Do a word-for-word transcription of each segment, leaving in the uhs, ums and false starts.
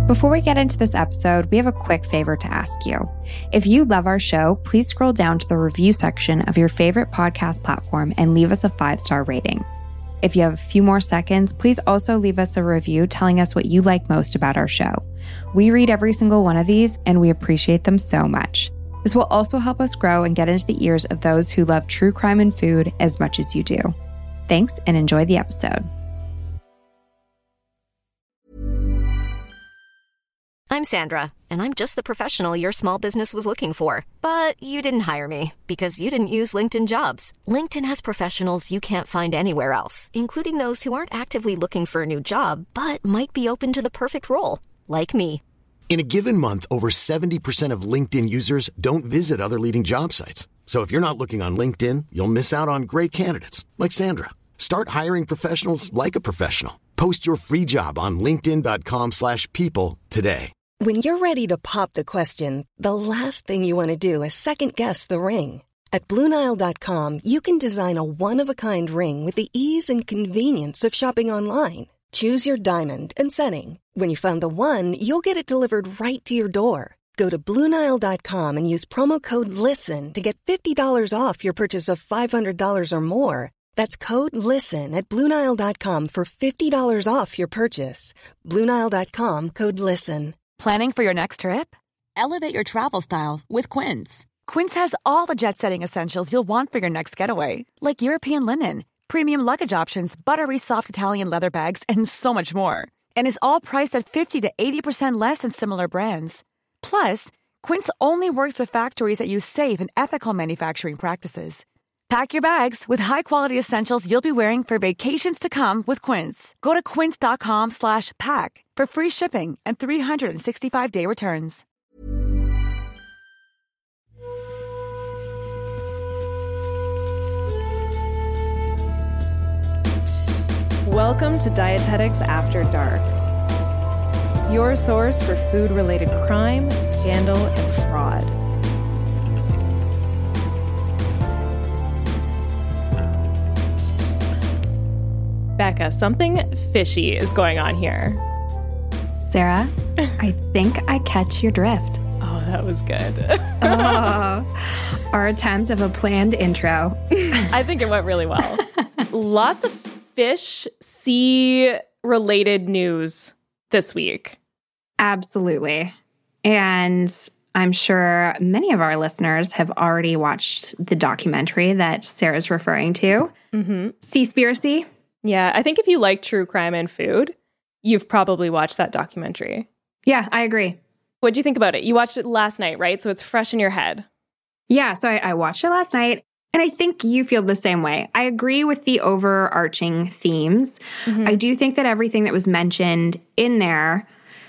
Before we get into this episode, we have a quick favor to ask you. If you love our show, please scroll down to the review section of your favorite podcast platform and leave us a five-star rating. If you have a few more seconds, please also leave us a review telling us what you like most about our show. We read every single one of these, and we appreciate them so much. This will also help us grow and get into the ears of those who love true crime and food as much as you do. Thanks, and enjoy the episode. I'm Sandra, and I'm just the professional your small business was looking for. But you didn't hire me because you didn't use LinkedIn Jobs. LinkedIn has professionals you can't find anywhere else, including those who aren't actively looking for a new job, but might be open to the perfect role, like me. In a given month, over seventy percent of LinkedIn users don't visit other leading job sites. So if you're not looking on LinkedIn, you'll miss out on great candidates, like Sandra. Start hiring professionals like a professional. Post your free job on linkedin dot com slash people today. When you're ready to pop the question, the last thing you want to do is second-guess the ring. At Blue Nile dot com, you can design a one-of-a-kind ring with the ease and convenience of shopping online. Choose your diamond and setting. When you find the one, you'll get it delivered right to your door. Go to Blue Nile dot com and use promo code LISTEN to get fifty dollars off your purchase of five hundred dollars or more. That's code LISTEN at Blue Nile dot com for fifty dollars off your purchase. Blue Nile dot com, code LISTEN. Planning for your next trip? Elevate your travel style with Quince. Quince has all the jet-setting essentials you'll want for your next getaway, like European linen, premium luggage options, buttery soft Italian leather bags, and so much more. And is all priced at fifty to eighty percent less than similar brands. Plus, Quince only works with factories that use safe and ethical manufacturing practices. Pack your bags with high-quality essentials you'll be wearing for vacations to come with Quince. Go to quince dot com slash pack for free shipping and three sixty-five day returns. Welcome to Dietetics After Dark, your source for food-related crime, scandal, and fraud. Becca, something fishy is going on here. Sarah, I think I catch your drift. Oh, that was good. Oh, our attempt of a planned intro. I think it went really well. Lots of fish, sea-related news this week. Absolutely. And I'm sure many of our listeners have already watched the documentary that Sarah's referring to. Mm-hmm. Seaspiracy. Yeah, I think if you like true crime and food, you've probably watched that documentary. Yeah, I agree. What'd you think about it? You watched it last night, right? So it's fresh in your head. Yeah, so I, I watched it last night, and I think you feel the same way. I agree with the overarching themes. Mm-hmm. I do think that everything that was mentioned in there,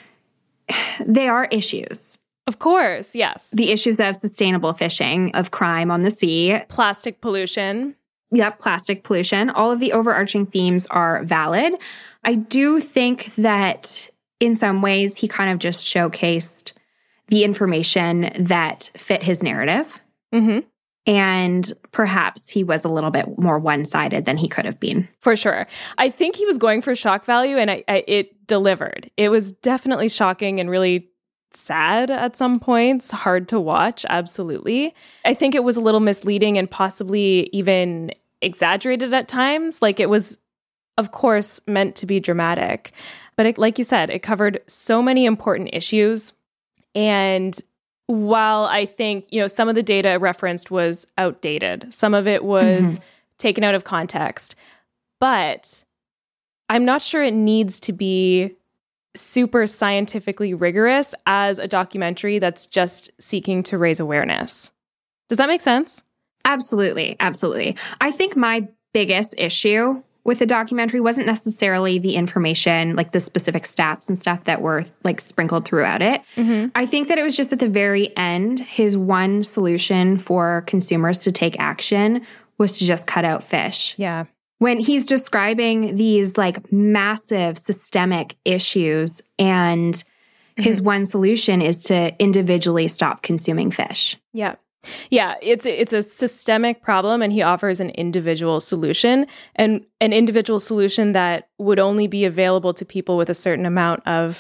they are issues. Of course, yes. The issues of sustainable fishing, of crime on the sea. Plastic pollution. Yep, plastic pollution. All of the overarching themes are valid. I do think that in some ways he kind of just showcased the information that fit his narrative. Mm-hmm. And perhaps he was a little bit more one-sided than he could have been. For sure. I think he was going for shock value, and I, I, it delivered. It was definitely shocking and really sad at some points, hard to watch, absolutely. I think it was a little misleading and possibly even exaggerated at times. Like, it was, of course, meant to be dramatic. But it, like you said, it covered so many important issues. And while I think, you know, some of the data referenced was outdated, some of it was mm-hmm. taken out of context, but I'm not sure it needs to be super scientifically rigorous as a documentary that's just seeking to raise awareness. Does that make sense? Absolutely. Absolutely. I think my biggest issue with the documentary wasn't necessarily the information, like the specific stats and stuff that were like sprinkled throughout it. Mm-hmm. I think that it was just at the very end, his one solution for consumers to take action was to just cut out fish. Yeah. When he's describing these like massive systemic issues, and mm-hmm. his one solution is to individually stop consuming fish. Yeah. Yeah, it's it's a systemic problem, and he offers an individual solution, and an individual solution that would only be available to people with a certain amount of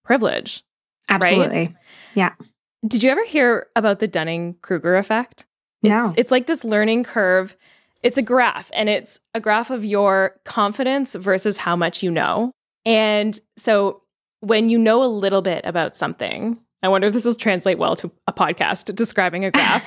privilege. Absolutely. Right? Yeah. Did you ever hear about the Dunning-Kruger effect? It's, No. It's like this learning curve. It's a graph, and it's a graph of your confidence versus how much you know. And so when you know a little bit about something, I wonder if this will translate well to a podcast describing a graph.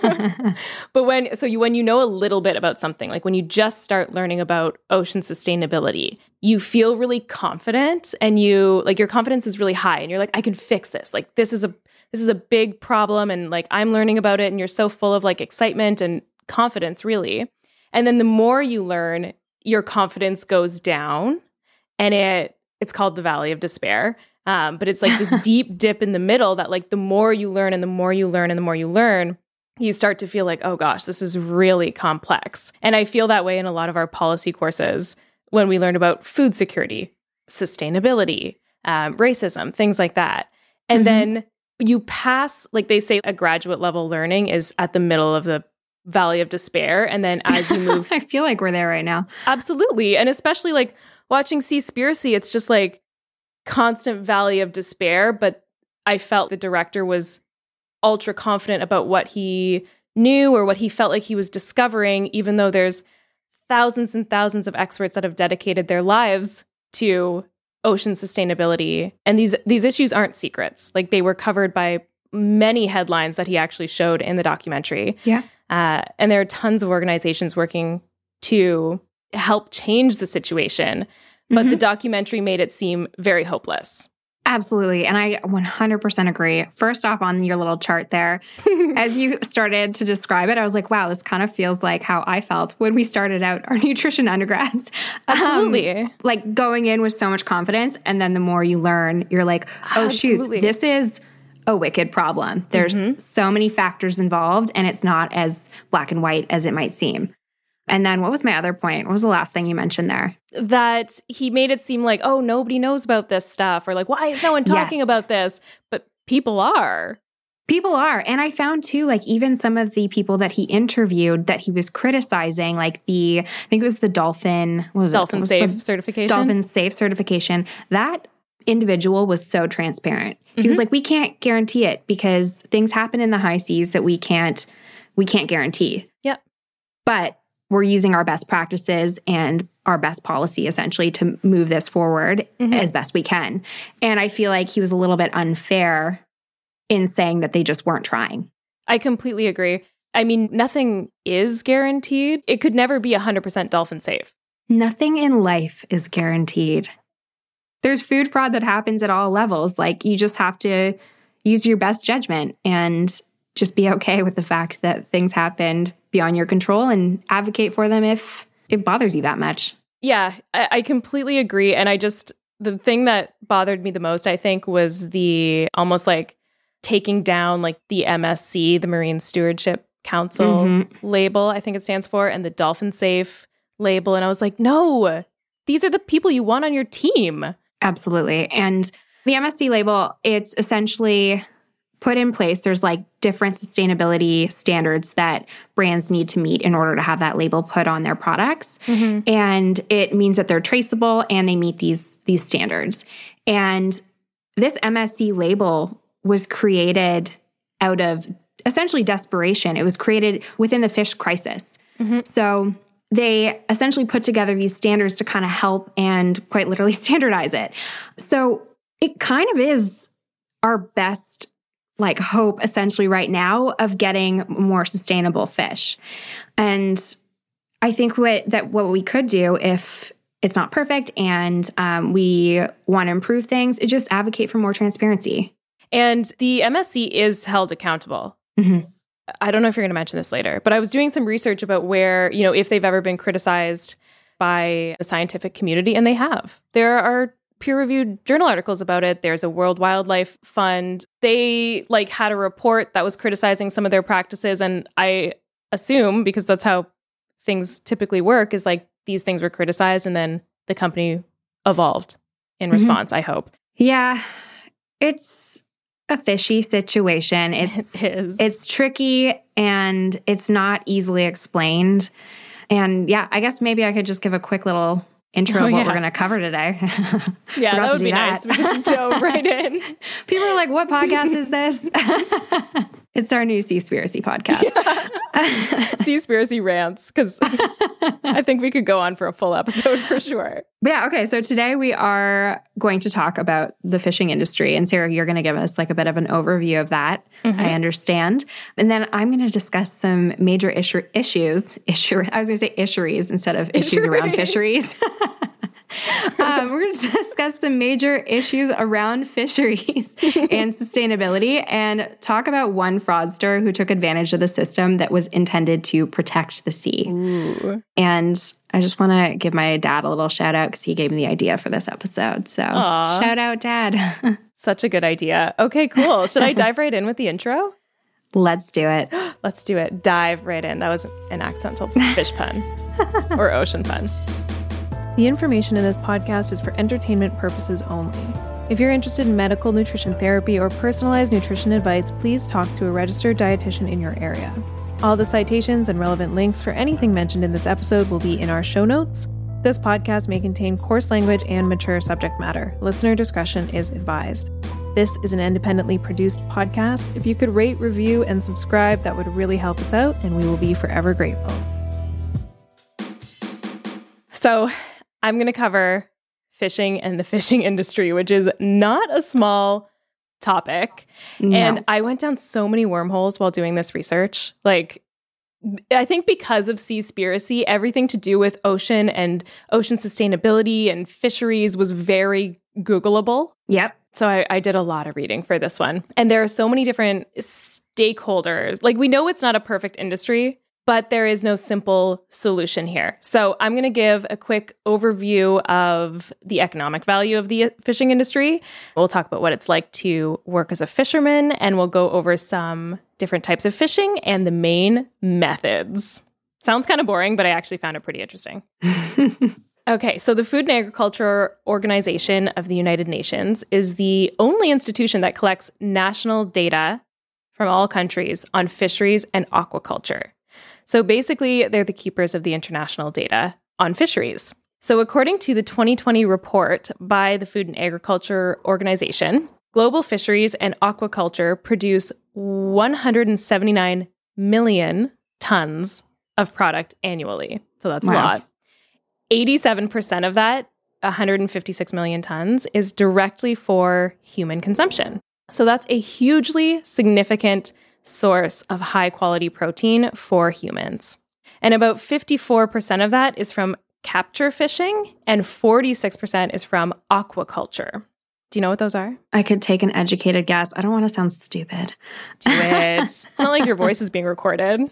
But when, so you, when you know a little bit about something, like when you just start learning about ocean sustainability, you feel really confident, and you, like, your confidence is really high, and you're like, I can fix this. Like, this is a, this is a big problem, and like, I'm learning about it, and you're so full of like excitement and confidence, really. And then the more you learn, your confidence goes down, and it it's called the Valley of Despair. Um, but it's like this deep dip in the middle that, like, the more you learn and the more you learn and the more you learn, you start to feel like, oh gosh, this is really complex. And I feel that way in a lot of our policy courses when we learn about food security, sustainability, um, racism, things like that. And mm-hmm. then you pass, like they say, a graduate level learning is at the middle of the Valley of Despair. And then as you move... I feel like we're there right now. Absolutely. And especially like watching Seaspiracy, it's just like constant Valley of Despair. But I felt the director was ultra confident about what he knew or what he felt like he was discovering, even though there's thousands and thousands of experts that have dedicated their lives to ocean sustainability. And these these issues aren't secrets. Like, they were covered by many headlines that he actually showed in the documentary. Yeah. Uh, and there are tons of organizations working to help change the situation. But mm-hmm. the documentary made it seem very hopeless. Absolutely. And I one hundred percent agree. First off, on your little chart there, as you started to describe it, I was like, wow, this kind of feels like how I felt when we started out our nutrition undergrads. Absolutely. Um, like going in with so much confidence. And then the more you learn, you're like, oh, Absolutely. shoot, this is a wicked problem. There's mm-hmm. so many factors involved, and it's not as black and white as it might seem. And then what was my other point? What was the last thing you mentioned there? That he made it seem like, oh, nobody knows about this stuff, or like, why is no one talking yes. about this? But people are. People are. And I found too, like, even some of the people that he interviewed that he was criticizing, like the, I think it was the Dolphin, what was Dolphin it? Safe certification. Dolphin Safe certification. That individual was so transparent. He mm-hmm. was like, we can't guarantee it because things happen in the high seas that we can't, we can't guarantee. Yep. But we're using our best practices and our best policy essentially to move this forward mm-hmm. as best we can. And I feel like he was a little bit unfair in saying that they just weren't trying. I completely agree. I mean, nothing is guaranteed. It could never be one hundred percent dolphin safe. Nothing in life is guaranteed. There's food fraud that happens at all levels. Like, you just have to use your best judgment and just be okay with the fact that things happened beyond your control and advocate for them if it bothers you that much. Yeah, I, I completely agree. And I just, the thing that bothered me the most, I think, was the almost like taking down like the M S C, the Marine Stewardship Council mm-hmm. label, I think it stands for, and the Dolphin Safe label. And I was like, no, these are the people you want on your team. Absolutely. And the M S C label, it's essentially put in place. There's like different sustainability standards that brands need to meet in order to have that label put on their products. Mm-hmm. And it means that they're traceable and they meet these, these standards. And this M S C label was created out of essentially desperation. It was created within the fish crisis. Mm-hmm. So they essentially put together these standards to kind of help and quite literally standardize it. So it kind of is our best like hope essentially right now of getting more sustainable fish. And I think what that what we could do if it's not perfect and um, we want to improve things, is just advocate for more transparency. And the M S C is held accountable. Mm-hmm. I don't know if you're going to mention this later, but I was doing some research about where, you know, if they've ever been criticized by the scientific community, and they have. There are peer-reviewed journal articles about it. There's a World Wildlife Fund. They like had a report that was criticizing some of their practices, and I assume, because that's how things typically work, is like these things were criticized and then the company evolved in mm-hmm. response, I hope. Yeah, it's a fishy situation. It's, it is. It's tricky and it's not easily explained. And yeah, I guess maybe I could just give a quick little intro Oh, of what yeah. we're going to cover today. Yeah, Forgot that to would do be that. nice. We just dove right in. People are like, what podcast is this? It's our new Seaspiracy podcast. Seaspiracy rants, because I think we could go on for a full episode for sure. But yeah, okay. So today we are going to talk about the fishing industry. And Sarah, you're going to give us like a bit of an overview of that. Mm-hmm. I understand. And then I'm going to discuss some major issue, issues. Issue, I was going to say issuries instead of issues issuries. around fisheries. um, we're going to discuss some major issues around fisheries and sustainability and talk about one fraudster who took advantage of the system that was intended to protect the sea. Ooh. And I just want to give my dad a little shout out because he gave me the idea for this episode. So Aww. Shout out, Dad. Such a good idea. Okay, cool. Should I dive right in with the intro? Let's do it. Let's do it. Dive right in. That was an accidental fish pun or ocean pun. The information in this podcast is for entertainment purposes only. If you're interested in medical nutrition therapy or personalized nutrition advice, please talk to a registered dietitian in your area. All the citations and relevant links for anything mentioned in this episode will be in our show notes. This podcast may contain coarse language and mature subject matter. Listener discretion is advised. This is an independently produced podcast. If you could rate, review, and subscribe, that would really help us out, and we will be forever grateful. So, I'm going to cover fishing and the fishing industry, which is not a small topic. No. And I went down so many wormholes while doing this research. Like, I think because of Seaspiracy, everything to do with ocean and ocean sustainability and fisheries was very Googleable. Yep. So I, I did a lot of reading for this one. And there are so many different stakeholders. Like, we know it's not a perfect industry, but there is no simple solution here. So I'm going to give a quick overview of the economic value of the fishing industry. We'll talk about what it's like to work as a fisherman, and we'll go over some different types of fishing and the main methods. Sounds kind of boring, but I actually found it pretty interesting. Okay, so the Food and Agriculture Organization of the United Nations is the only institution that collects national data from all countries on fisheries and aquaculture. So basically, they're the keepers of the international data on fisheries. So according to the twenty twenty report by the Food and Agriculture Organization, global fisheries and aquaculture produce one hundred seventy-nine million tons of product annually. So that's wow. a lot. eighty-seven percent of that, one hundred fifty-six million tons, is directly for human consumption. So that's a hugely significant source of high-quality protein for humans. And about fifty-four percent of that is from capture fishing, and forty-six percent is from aquaculture. Do you know what those are? I could take an educated guess. I don't want to sound stupid. Do it. It's not like your voice is being recorded.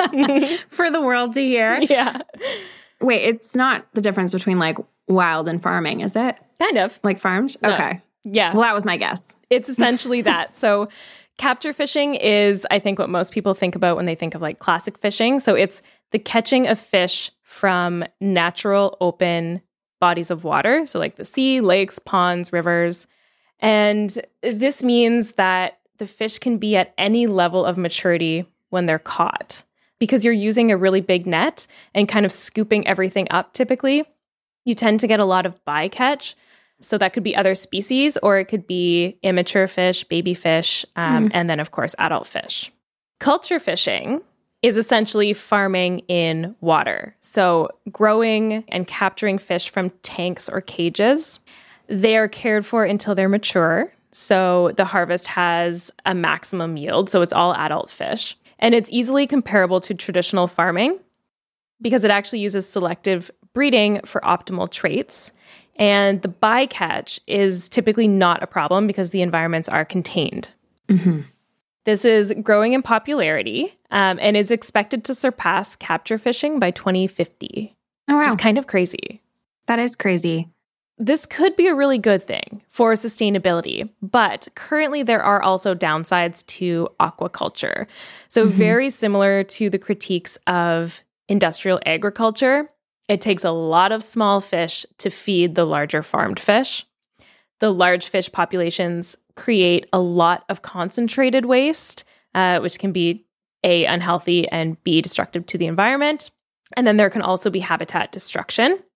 For the world to hear. Yeah. Wait, it's not the difference between like wild and farming, is it? Kind of. Like farmed? No. Okay. Yeah. Well, that was my guess. It's essentially that. So capture fishing is, I think, what most people think about when they think of like classic fishing. So it's the catching of fish from natural open bodies of water. So like the sea, lakes, ponds, rivers. And this means that the fish can be at any level of maturity when they're caught, because you're using a really big net and kind of scooping everything up typically. You tend to get a lot of bycatch. So that could be other species, or it could be immature fish, baby fish, um, mm. and then, of course, adult fish. Culture fishing is essentially farming in water. So growing and capturing fish from tanks or cages. They are cared for until they're mature. So the harvest has a maximum yield. So it's all adult fish. And it's easily comparable to traditional farming because it actually uses selective breeding for optimal traits. And the bycatch is typically not a problem because the environments are contained. Mm-hmm. This is growing in popularity um, and is expected to surpass capture fishing by twenty fifty. Oh, wow. Which is kind of crazy. That is crazy. This could be a really good thing for sustainability, but currently there are also downsides to aquaculture. So mm-hmm. very similar to the critiques of industrial agriculture, it takes a lot of small fish to feed the larger farmed fish. The large fish populations create a lot of concentrated waste, uh, which can be A, unhealthy, and B, destructive to the environment. And then there can also be habitat destruction.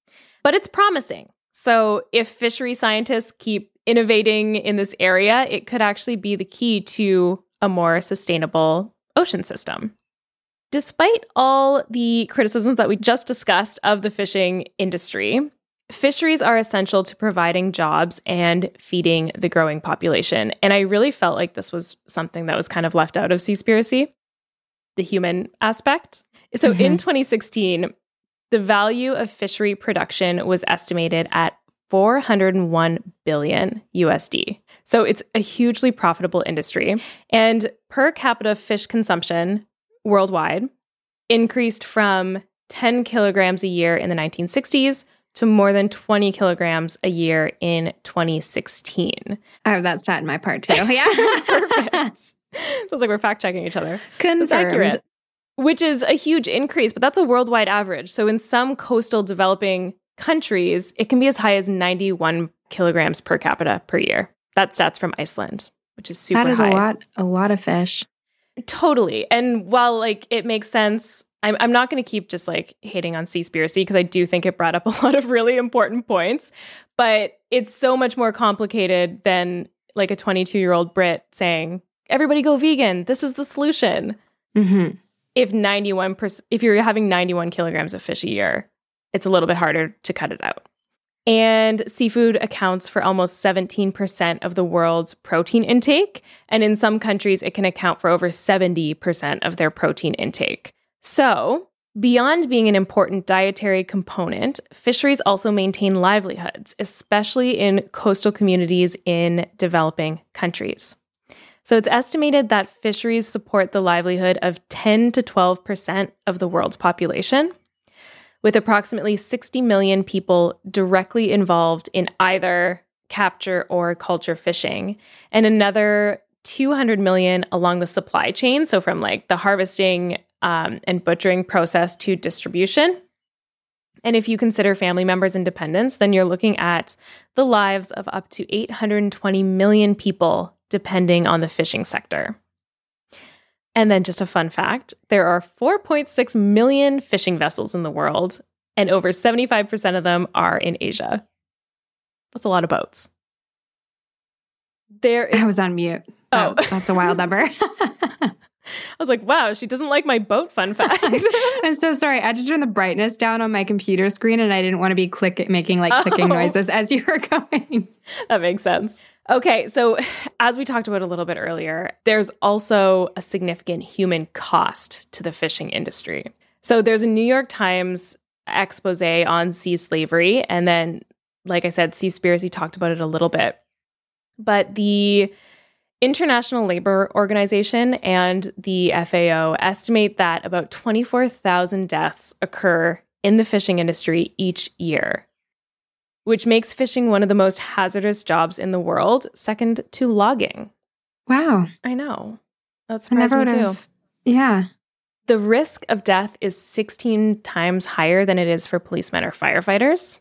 But it's promising. So if fishery scientists keep innovating in this area, it could actually be the key to a more sustainable ocean system. Despite all the criticisms that we just discussed of the fishing industry, fisheries are essential to providing jobs and feeding the growing population. And I really felt like this was something that was kind of left out of Seaspiracy, the human aspect. So mm-hmm. in twenty sixteen, the value of fishery production was estimated at four hundred one billion U S D. So it's a hugely profitable industry. And per capita fish consumption worldwide increased from ten kilograms a year in the nineteen sixties to more than twenty kilograms a year in twenty sixteen. I have that stat in my part too. Yeah. Perfect. Sounds like we're fact-checking each other. Confirmed. That's accurate. Which is a huge increase, but that's a worldwide average. So in some coastal developing countries, it can be as high as ninety-one kilograms per capita per year. That stat's from Iceland, which is super high. That is high. a lot, a lot of fish. Totally. And while like it makes sense, I'm I'm not going to keep just like hating on Seaspiracy because I do think it brought up a lot of really important points, but it's so much more complicated than like a twenty-two-year-old Brit saying, everybody go vegan. This is the solution. Mm-hmm. If ninety-one percent, if you're having ninety-one kilograms of fish a year, it's a little bit harder to cut it out. And seafood accounts for almost seventeen percent of the world's protein intake. And in some countries, it can account for over seventy percent of their protein intake. So beyond being an important dietary component, fisheries also maintain livelihoods, especially in coastal communities in developing countries. So it's estimated that fisheries support the livelihood of ten to twelve percent of the world's population, with approximately sixty million people directly involved in either capture or culture fishing, and another two hundred million along the supply chain, so from like the harvesting um, and butchering process to distribution. And if you consider family members and dependents, then you're looking at the lives of up to eight hundred twenty million people depending on the fishing sector. And then just a fun fact, there are four point six million fishing vessels in the world, and over seventy-five percent of them are in Asia. That's a lot of boats. There is... I was on mute. Oh. That, that's a wild number. I was like, wow, she doesn't like my boat fun fact. I'm so sorry. I had to turn the brightness down on my computer screen, and I didn't want to be click making like oh. clicking noises as you were going. That makes sense. Okay, so as we talked about a little bit earlier, there's also a significant human cost to the fishing industry. So there's a New York Times expose on sea slavery, and then, like I said, Seaspiracy talked about it a little bit. But the International Labor Organization and the F A O estimate that about twenty-four thousand deaths occur in the fishing industry each year, which makes fishing one of the most hazardous jobs in the world, second to logging. Wow. I know. That surprised me too. Yeah. The risk of death is sixteen times higher than it is for policemen or firefighters.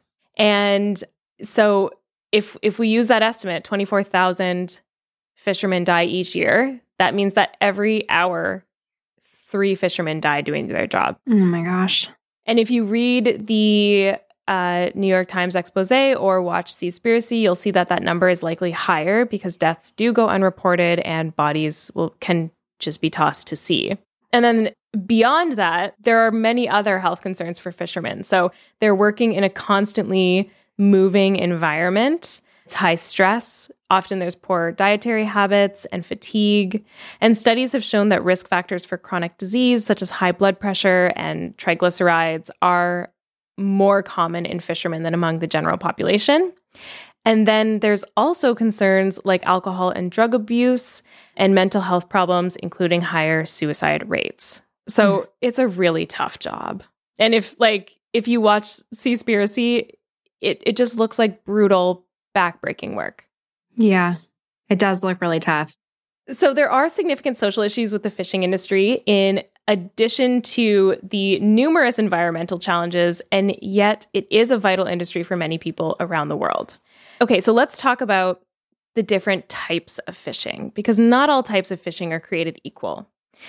And so if if we use that estimate, twenty-four thousand fishermen die each year, that means that every hour, three fishermen die doing their job. Oh my gosh. And if you read the uh, New York Times expose or watch Seaspiracy, you'll see that that number is likely higher because deaths do go unreported and bodies will can just be tossed to sea. And then beyond that, there are many other health concerns for fishermen. So they're working in a constantly moving environment. It's high stress. Often there's poor dietary habits and fatigue. And studies have shown that risk factors for chronic disease, such as high blood pressure and triglycerides, are more common in fishermen than among the general population. And then there's also concerns like alcohol and drug abuse and mental health problems, including higher suicide rates. So mm. it's a really tough job. And if like if you watch Seaspiracy, it it just looks like brutal, backbreaking work. Yeah, it does look really tough. So there are significant social issues with the fishing industry in addition to the numerous environmental challenges, and yet it is a vital industry for many people around the world. Okay, so let's talk about the different types of fishing, because not all types of fishing are created equal.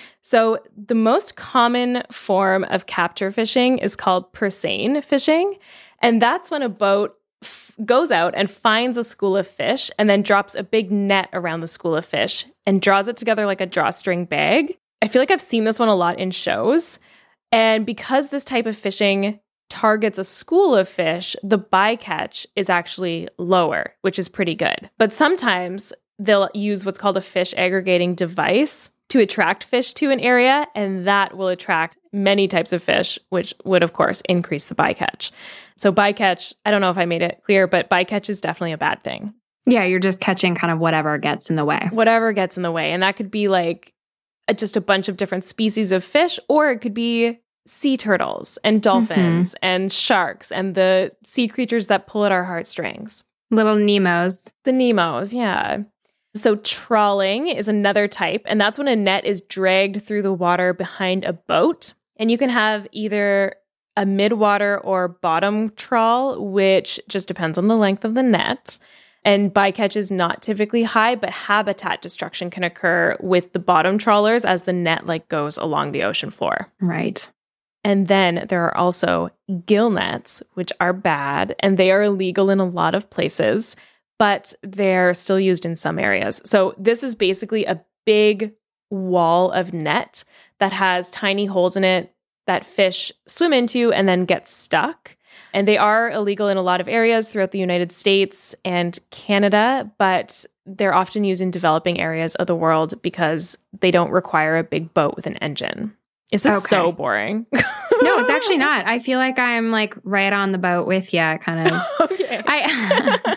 So the most common form of capture fishing is called purseine fishing, And that's when a boat f- goes out and finds a school of fish and then drops a big net around the school of fish and draws it together like a drawstring bag. I feel like I've seen this one a lot in shows. And because this type of fishing targets a school of fish, the bycatch is actually lower, which is pretty good. But sometimes they'll use what's called a fish aggregating device to attract fish to an area, and that will attract many types of fish, which would, of course, increase the bycatch. So bycatch, I don't know if I made it clear, but bycatch is definitely a bad thing. Yeah, you're just catching kind of whatever gets in the way. Whatever gets in the way. And that could be like a, just a bunch of different species of fish, or it could be sea turtles and dolphins mm-hmm. and sharks and the sea creatures that pull at our heartstrings. Little Nemos. The Nemos, yeah. So trawling is another type, and that's when a net is dragged through the water behind a boat. And you can have either a mid-water or bottom trawl, which just depends on the length of the net. And bycatch is not typically high, but habitat destruction can occur with the bottom trawlers as the net like goes along the ocean floor. Right. And then there are also gill nets, which are bad, and they are illegal in a lot of places, but they're still used in some areas. So this is basically a big wall of net that has tiny holes in it that fish swim into and then get stuck. And they are illegal in a lot of areas throughout the United States and Canada, but they're often used in developing areas of the world because they don't require a big boat with an engine. Is this okay. so boring? No, it's actually not. I feel like I'm like right on the boat with you, kind of. Okay. I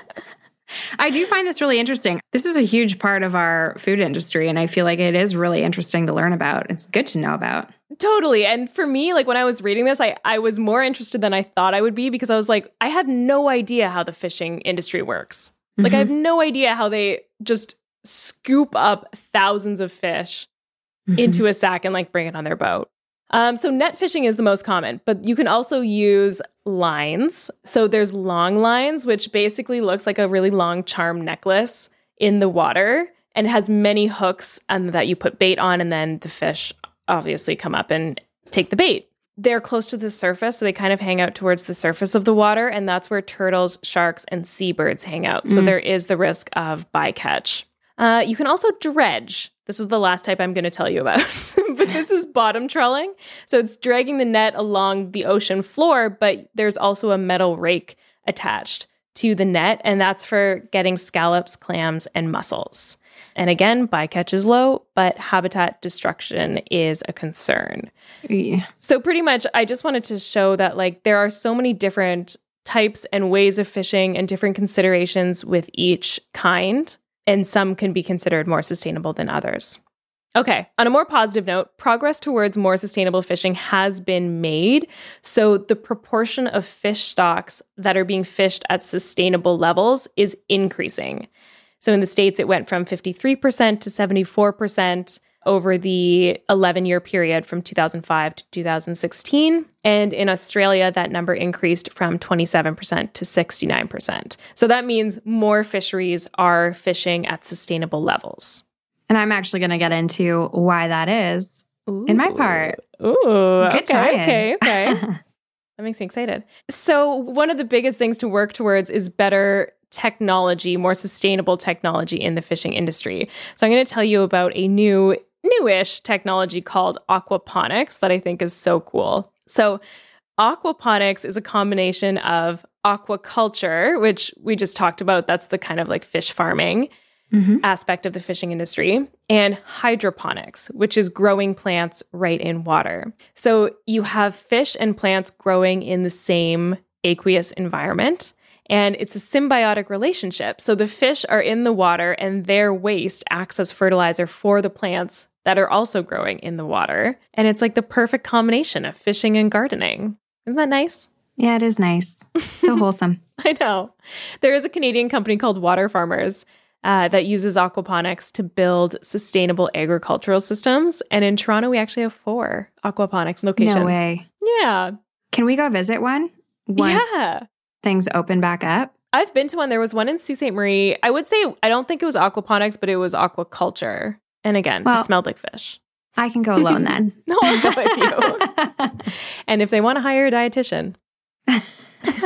I do find this really interesting. This is a huge part of our food industry, and I feel like it is really interesting to learn about. It's good to know about. Totally. And for me, like when I was reading this, I, I was more interested than I thought I would be because I was like, I have no idea how the fishing industry works. Mm-hmm. Like I have no idea how they just scoop up thousands of fish mm-hmm. into a sack and like bring it on their boat. Um, so net fishing is the most common, but you can also use lines. So there's long lines, which basically looks like a really long charm necklace in the water and has many hooks and that you put bait on, and then the fish obviously come up and take the bait. They're close to the surface, so they kind of hang out towards the surface of the water, and that's where turtles, sharks, and seabirds hang out. So mm. there is the risk of bycatch. Uh, you can also dredge. This is the last type I'm going to tell you about, but this is bottom trawling. So it's dragging the net along the ocean floor, but there's also a metal rake attached to the net, and that's for getting scallops, clams, and mussels. And again, bycatch is low, but habitat destruction is a concern. Yeah. So pretty much, I just wanted to show that like there are so many different types and ways of fishing and different considerations with each kind. And some can be considered more sustainable than others. Okay, on a more positive note, progress towards more sustainable fishing has been made. So the proportion of fish stocks that are being fished at sustainable levels is increasing. So in the States, it went from fifty-three percent to seventy-four percent over the eleven-year period from two thousand five to two thousand sixteen. And in Australia, that number increased from twenty-seven percent to sixty-nine percent. So that means more fisheries are fishing at sustainable levels. And I'm actually going to get into why that is Ooh. in my part. Ooh, Good okay, trying. okay, okay. That makes me excited. So one of the biggest things to work towards is better technology, more sustainable technology in the fishing industry. So I'm going to tell you about a new newish technology called aquaponics that I think is so cool. So aquaponics is a combination of aquaculture, which we just talked about. That's the kind of like fish farming mm-hmm. aspect of the fishing industry, and hydroponics, which is growing plants right in water. So you have fish and plants growing in the same aqueous environment. And it's a symbiotic relationship. So the fish are in the water and their waste acts as fertilizer for the plants that are also growing in the water. And it's like the perfect combination of fishing and gardening. Isn't that nice? Yeah, it is nice. So wholesome. I know. There is a Canadian company called Water Farmers uh, that uses aquaponics to build sustainable agricultural systems. And in Toronto, we actually have four aquaponics locations. No way. Yeah. Can we go visit one? Once yeah. things open back up? I've been to one. There was one in Sault Ste. Marie. I would say, I don't think it was aquaponics, but it was aquaculture. And again, well, it smelled like fish. I can go alone then. No, I'll go with you. And if they want to hire a dietitian.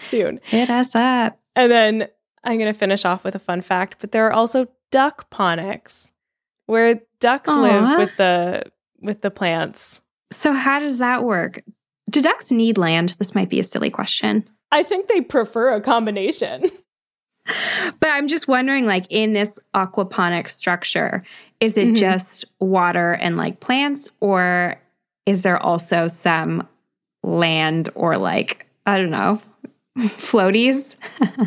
soon. Hit us up. And then I'm going to finish off with a fun fact, but there are also duck ponics where ducks Aww. live with the with the plants. So how does that work? Do ducks need land? This might be a silly question. I think they prefer a combination. But I'm just wondering, like, in this aquaponic structure, is it mm-hmm. just water and like plants, or is there also some land or like, I don't know, floaties?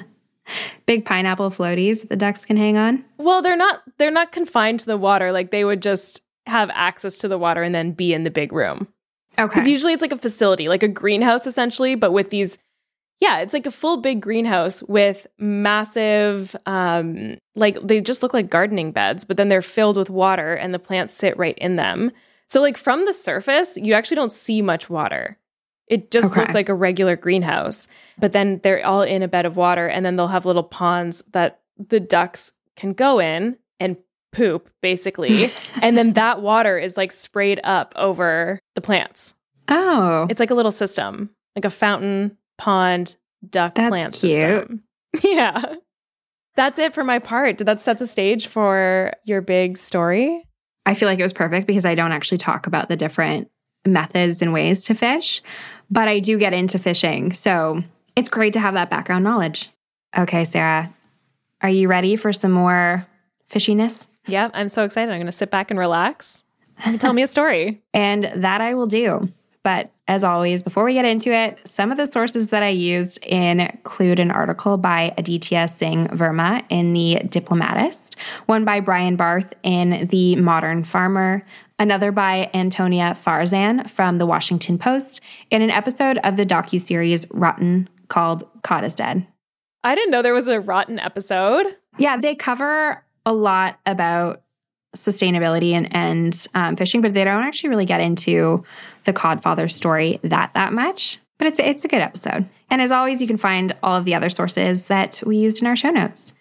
Big pineapple floaties that the ducks can hang on? Well, they're not they're not confined to the water. Like, they would just have access to the water and then be in the big room. Okay. Because usually it's like a facility, like a greenhouse essentially, but with these, yeah, it's like a full big greenhouse with massive, um, like they just look like gardening beds, but then they're filled with water and the plants sit right in them. So like from the surface, you actually don't see much water. It just okay. looks like a regular greenhouse, but then they're all in a bed of water, and then they'll have little ponds that the ducks can go in and poop, basically. And then that water is like sprayed up over the plants. Oh. It's like a little system, like a fountain, pond, duck, That's plant cute. system. Yeah. That's it for my part. Did that set the stage for your big story? I feel like it was perfect because I don't actually talk about the different methods and ways to fish, but I do get into fishing. So it's great to have that background knowledge. Okay, Sarah, are you ready for some more fishiness? Yeah, I'm so excited. I'm going to sit back and relax. And tell me a story. And that I will do. But as always, before we get into it, some of the sources that I used include an article by Aditya Singh Verma in The Diplomatist, one by Brian Barth in The Modern Farmer, another by Antonia Farzan from The Washington Post, and an episode of the docuseries Rotten called Cod is Dead. I didn't know there was a Rotten episode. Yeah, they cover a lot about sustainability and, and um, fishing, but they don't actually really get into the Codfather story that that much. But it's it's a good episode. And as always, you can find all of the other sources that we used in our show notes.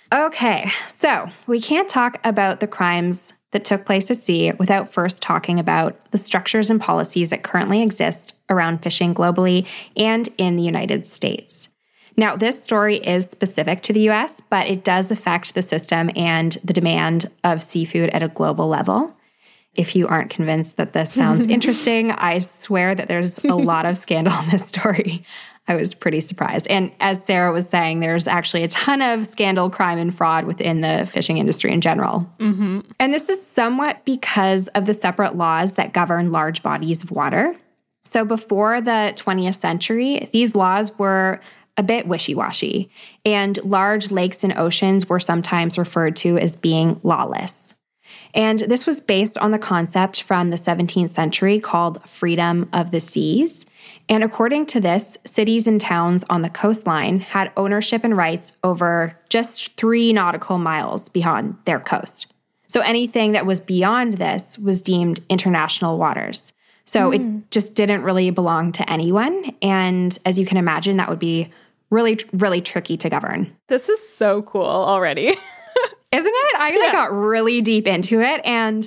Okay, so we can't talk about the crimes that took place at sea without first talking about the structures and policies that currently exist around fishing globally and in the United States. Now, this story is specific to the U S, but it does affect the system and the demand of seafood at a global level. If you aren't convinced that this sounds interesting, I swear that there's a lot of scandal in this story. I was pretty surprised. And as Sarah was saying, there's actually a ton of scandal, crime, and fraud within the fishing industry in general. Mm-hmm. And this is somewhat because of the separate laws that govern large bodies of water. So before the twentieth century, these laws were a bit wishy-washy, and large lakes and oceans were sometimes referred to as being lawless. And this was based on the concept from the seventeenth century called freedom of the seas. And according to this, cities and towns on the coastline had ownership and rights over just three nautical miles beyond their coast. So anything that was beyond this was deemed international waters. So mm. it just didn't really belong to anyone. And as you can imagine, that would be really, really tricky to govern. This is so cool already. Isn't it? I yeah. like, got really deep into it. And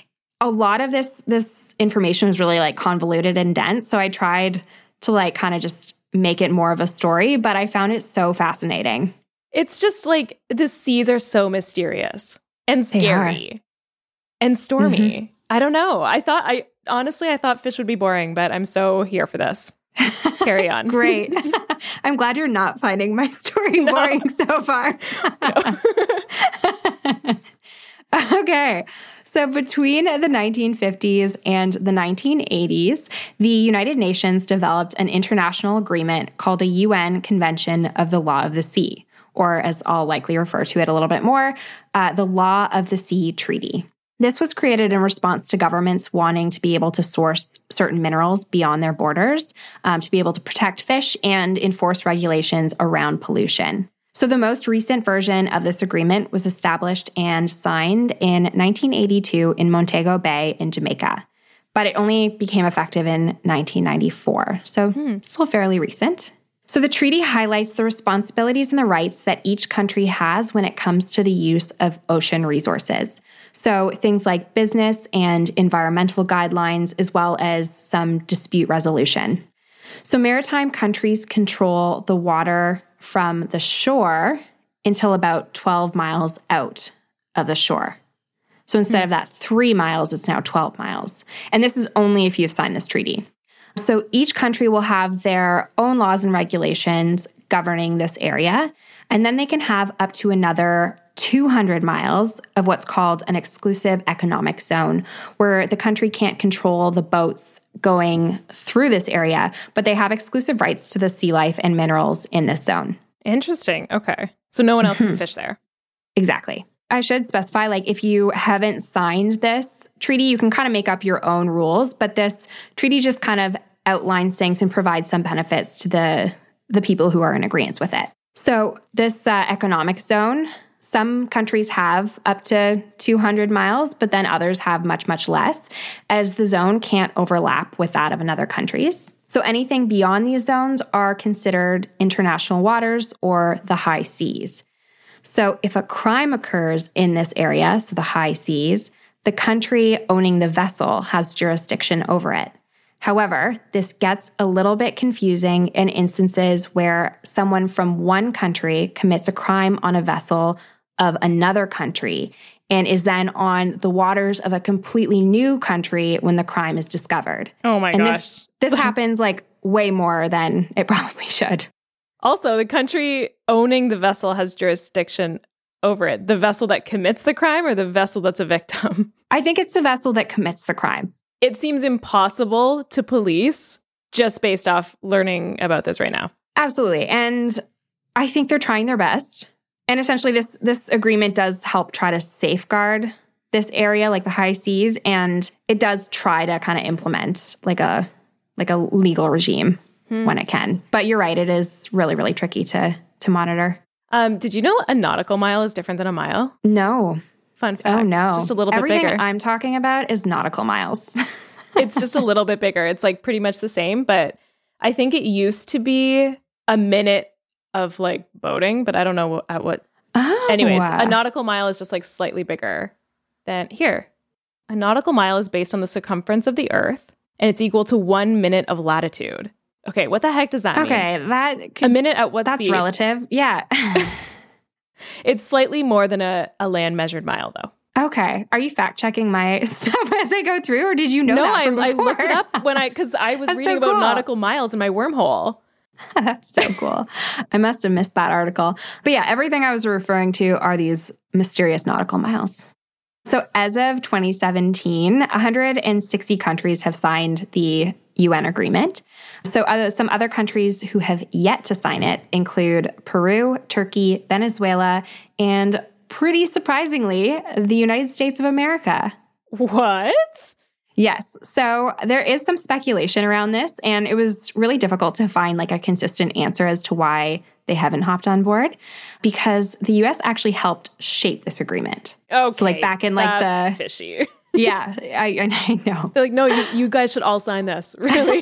a lot of this this information was really like convoluted and dense. So I tried to like kind of just make it more of a story, but I found it so fascinating. It's just like the seas are so mysterious and scary and stormy. Mm-hmm. I don't know. I thought I honestly I thought fish would be boring, but I'm so here for this. Carry on. Great. I'm glad you're not finding my story no. boring so far. Okay. So between the nineteen fifties and the nineteen eighties, the United Nations developed an international agreement called the U N Convention of the Law of the Sea, or as I'll likely refer to it a little bit more, uh, the Law of the Sea Treaty. This was created in response to governments wanting to be able to source certain minerals beyond their borders, um, to be able to protect fish and enforce regulations around pollution. So the most recent version of this agreement was established and signed in nineteen eighty-two in Montego Bay in Jamaica, but it only became effective in nineteen ninety-four, so hmm. still fairly recent. So the treaty highlights the responsibilities and the rights that each country has when it comes to the use of ocean resources. So things like business and environmental guidelines, as well as some dispute resolution. So maritime countries control the water from the shore until about twelve miles out of the shore. So instead mm-hmm. of that three miles, it's now twelve miles. And this is only if you've signed this treaty. So each country will have their own laws and regulations governing this area. And then they can have up to another two hundred miles of what's called an exclusive economic zone, where the country can't control the boats going through this area, but they have exclusive rights to the sea life and minerals in this zone. Interesting. Okay. So no one else can fish there. Exactly. I should specify, like, if you haven't signed this treaty, you can kind of make up your own rules, but this treaty just kind of outlines things and provides some benefits to the, the people who are in agreement with it. So this uh, economic zone, some countries have up to two hundred miles, but then others have much, much less, as the zone can't overlap with that of another country's. So anything beyond these zones are considered international waters or the high seas. So if a crime occurs in this area, so the high seas, the country owning the vessel has jurisdiction over it. However, this gets a little bit confusing in instances where someone from one country commits a crime on a vessel of another country and is then on the waters of a completely new country when the crime is discovered. Oh my and gosh. This, this happens like way more than it probably should. Also, the country owning the vessel has jurisdiction over it. The vessel that commits the crime or the vessel that's a victim? I think it's the vessel that commits the crime. It seems impossible to police just based off learning about this right now. Absolutely. And I think they're trying their best. And essentially this this agreement does help try to safeguard this area, like the high seas, and it does try to kind of implement like a like a legal regime hmm. when it can. But you're right, it is really, really tricky to to monitor. Um, did you know a nautical mile is different than a mile? No. Fun fact. Oh, no. It's just a little Everything bit bigger. I'm talking about is nautical miles. It's just a little bit bigger. It's like pretty much the same, but I think it used to be a minute of like boating, but I don't know at what. Oh. Anyways, a nautical mile is just like slightly bigger than here. A nautical mile is based on the circumference of the Earth, and it's equal to one minute of latitude. Okay, what the heck does that okay, mean? Okay, that could, a minute at what that's speed? That's relative. Yeah. It's slightly more than a, a land measured mile, though. Okay. Are you fact checking my stuff as I go through, or did you know no, that from I, before? I looked it up when I because I was That's reading so about cool. nautical miles in my wormhole. That's so cool. I must have missed that article. But yeah, everything I was referring to are these mysterious nautical miles. So as of twenty seventeen, one hundred sixty countries have signed the U N agreement. So other, some other countries who have yet to sign it include Peru, Turkey, Venezuela, and pretty surprisingly, the United States of America. What? Yes. So there is some speculation around this, and it was really difficult to find like a consistent answer as to why they haven't hopped on board, because the U S actually helped shape this agreement. Okay. So like back in like that's the fishy. Yeah, I, I know. They're like, no, you, you guys should all sign this. Really?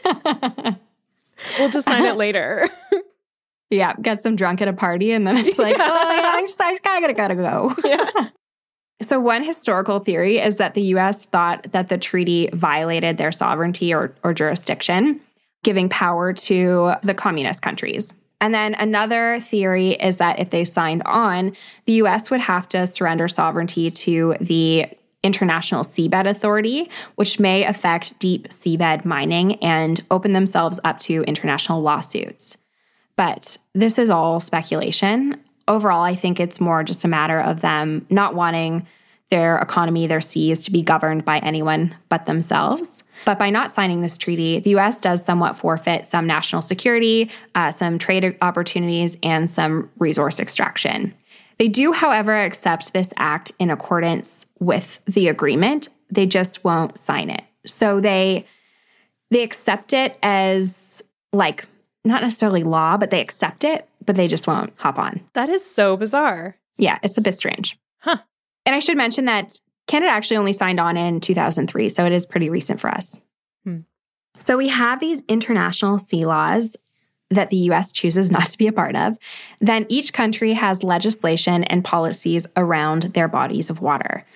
We'll just sign it later. Yeah, get some drunk at a party, and then it's like, yeah. oh yeah, I just, I just gotta gotta go. Yeah. So one historical theory is that the U S thought that the treaty violated their sovereignty or, or jurisdiction, giving power to the communist countries. And then another theory is that if they signed on, the U S would have to surrender sovereignty to the International Seabed Authority, which may affect deep seabed mining and open themselves up to international lawsuits. But this is all speculation. Overall, I think it's more just a matter of them not wanting their economy, their seas, to be governed by anyone but themselves. But by not signing this treaty, the U S does somewhat forfeit some national security, uh, some trade opportunities, and some resource extraction. They do, however, accept this act in accordance with the agreement. They just won't sign it. So they they accept it as, like, not necessarily law, but they accept it, but they just won't hop on. That is so bizarre. Yeah, it's a bit strange. Huh. And I should mention that Canada actually only signed on in two thousand three, so it is pretty recent for us. Hmm. So we have these international sea laws that the U S chooses not to be a part of. Then each country has legislation and policies around their bodies of water.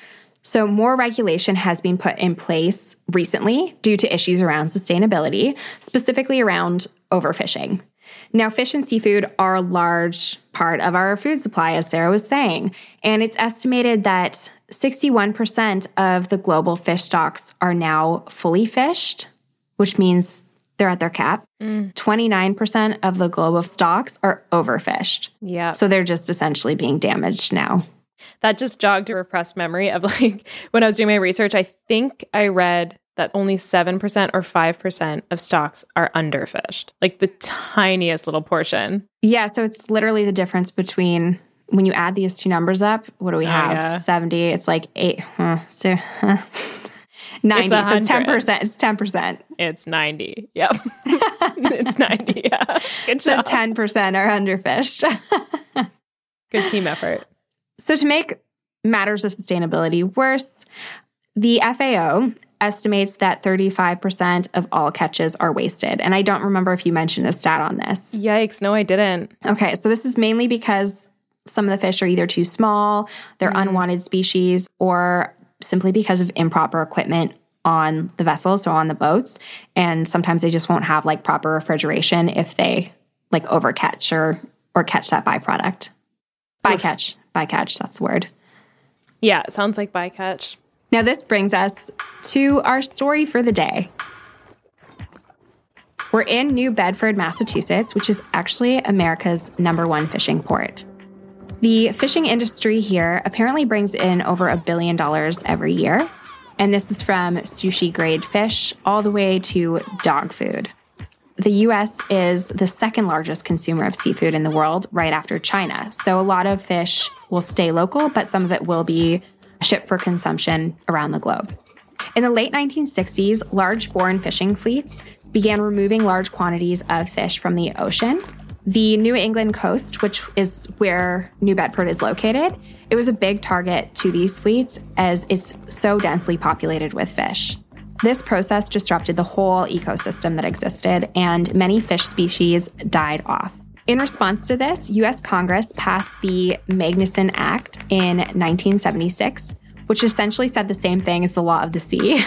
So more regulation has been put in place recently due to issues around sustainability, specifically around overfishing. Now, fish and seafood are a large part of our food supply, as Sarah was saying, and it's estimated that sixty-one percent of the global fish stocks are now fully fished, which means they're at their cap. Mm. twenty-nine percent of the global stocks are overfished. Yeah. So they're just essentially being damaged now. That just jogged a repressed memory of like when I was doing my research, I think I read that only seven percent or five percent of stocks are underfished, like the tiniest little portion. Yeah. So it's literally the difference between when you add these two numbers up, what do we have? Oh, yeah. seventy. It's like eight. Huh, so, huh. ninety. It's so it's ten percent. It's ten percent. It's ninety. Yep. It's ninety. Yeah. Good so job. ten percent are underfished. Good team effort. So to make matters of sustainability worse, the F A O estimates that thirty-five percent of all catches are wasted. And I don't remember if you mentioned a stat on this. Yikes. No, I didn't. Okay. So this is mainly because some of the fish are either too small, they're mm. unwanted species, or simply because of improper equipment on the vessels, so on the boats. And sometimes they just won't have like proper refrigeration if they like overcatch or or catch that byproduct. Bycatch. Bycatch, that's the word. Yeah, it sounds like bycatch. Now this brings us to our story for the day. We're in New Bedford, Massachusetts, which is actually America's number one fishing port. The fishing industry here apparently brings in over a billion dollars every year. And this is from sushi-grade fish all the way to dog food. The U S is the second largest consumer of seafood in the world, right after China. So a lot of fish will stay local, but some of it will be shipped for consumption around the globe. In the late nineteen sixties, large foreign fishing fleets began removing large quantities of fish from the ocean. The New England coast, which is where New Bedford is located, it was a big target to these fleets as it's so densely populated with fish. This process disrupted the whole ecosystem that existed, and many fish species died off. In response to this, U S Congress passed the Magnuson Act in nineteen seventy-six, which essentially said the same thing as the law of the sea.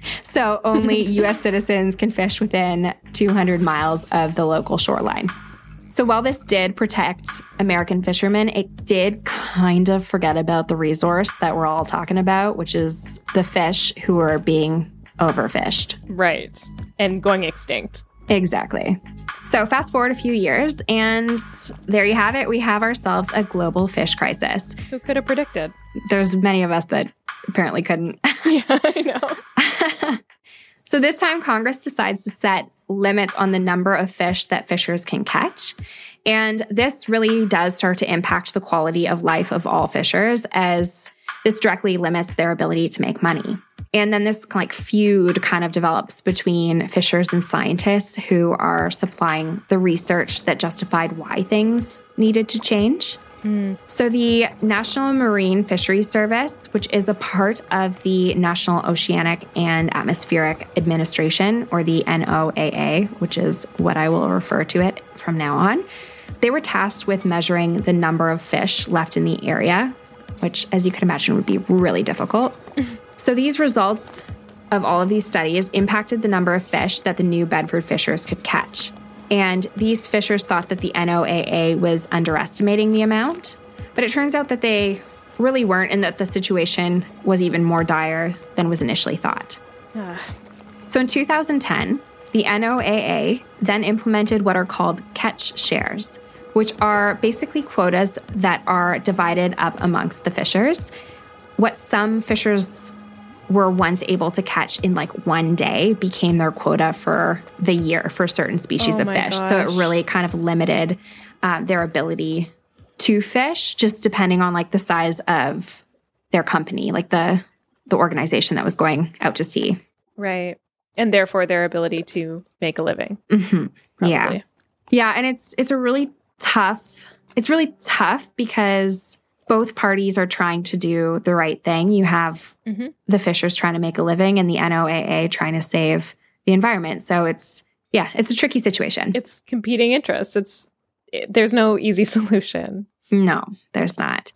So only U S citizens can fish within two hundred miles of the local shoreline. So while this did protect American fishermen, it did kind of forget about the resource that we're all talking about, which is the fish who are being overfished. Right. And going extinct. Exactly. So fast forward a few years, and there you have it. We have ourselves a global fish crisis. Who could have predicted? There's many of us that apparently couldn't. Yeah, I know. So this time, Congress decides to set limits on the number of fish that fishers can catch. And this really does start to impact the quality of life of all fishers, as this directly limits their ability to make money. And then this like feud kind of develops between fishers and scientists who are supplying the research that justified why things needed to change. Mm. So the National Marine Fisheries Service, which is a part of the National Oceanic and Atmospheric Administration, or the N O A A, which is what I will refer to it from now on, they were tasked with measuring the number of fish left in the area, which, as you can imagine, would be really difficult. So these results of all of these studies impacted the number of fish that the New Bedford fishers could catch. And these fishers thought that the N O A A was underestimating the amount, but it turns out that they really weren't, and that the situation was even more dire than was initially thought. Uh. So in two thousand ten, the N O A A then implemented what are called catch shares, which are basically quotas that are divided up amongst the fishers. What some fishers were once able to catch in like one day became their quota for the year for certain species oh of fish. Gosh. So it really kind of limited uh, their ability to fish, just depending on like the size of their company, like the the organization that was going out to sea. Right. And therefore their ability to make a living. Mm-hmm. Yeah. Yeah. And it's it's a really tough, it's really tough because both parties are trying to do the right thing. You have mm-hmm. the fishers trying to make a living and the N O A A trying to save the environment. So it's, yeah, it's a tricky situation. It's competing interests. It's it, there's no easy solution. No, there's not.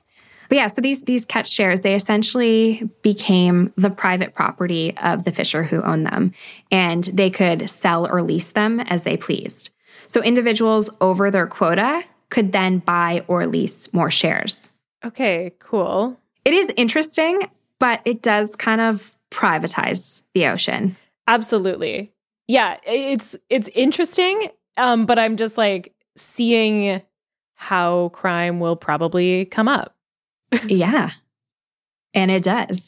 But yeah, so these these catch shares, they essentially became the private property of the fisher who owned them, and they could sell or lease them as they pleased. So individuals over their quota could then buy or lease more shares. Okay, cool. It is interesting, but it does kind of privatize the ocean. Absolutely. Yeah, it's it's interesting, um, but I'm just like seeing how crime will probably come up. Yeah, and it does.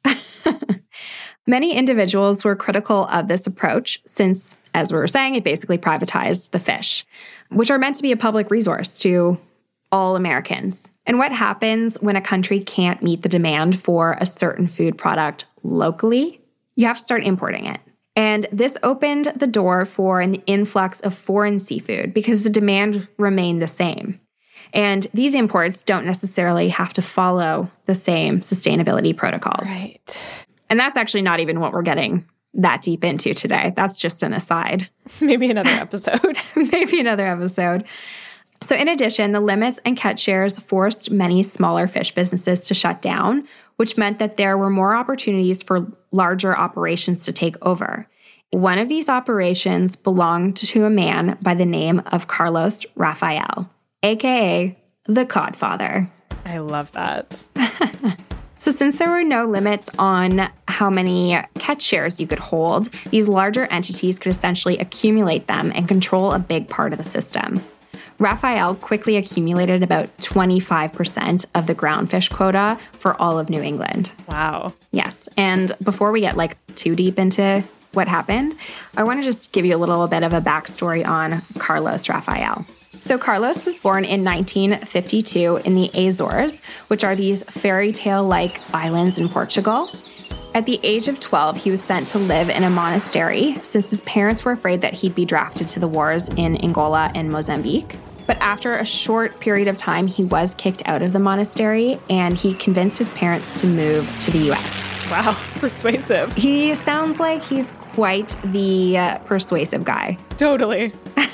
Many individuals were critical of this approach since, as we were saying, it basically privatized the fish, which are meant to be a public resource to all Americans. And what happens when a country can't meet the demand for a certain food product locally? You have to start importing it. And this opened the door for an influx of foreign seafood because the demand remained the same. And these imports don't necessarily have to follow the same sustainability protocols. Right. And that's actually not even what we're getting that deep into today. That's just an aside. Maybe another episode. Maybe another episode. So in addition, the limits and catch shares forced many smaller fish businesses to shut down, which meant that there were more opportunities for larger operations to take over. One of these operations belonged to a man by the name of Carlos Rafael, a k a the Codfather. I love that. So since there were no limits on how many catch shares you could hold, these larger entities could essentially accumulate them and control a big part of the system. Rafael quickly accumulated about twenty-five percent of the groundfish quota for all of New England. Wow. Yes. And before we get like too deep into what happened, I want to just give you a little bit of a backstory on Carlos Rafael. So Carlos was born in nineteen fifty-two in the Azores, which are these fairy tale-like islands in Portugal. At the age of twelve, he was sent to live in a monastery since his parents were afraid that he'd be drafted to the wars in Angola and Mozambique. But after a short period of time, he was kicked out of the monastery and he convinced his parents to move to the U S. Wow, persuasive. He sounds like he's quite the uh, persuasive guy. Totally.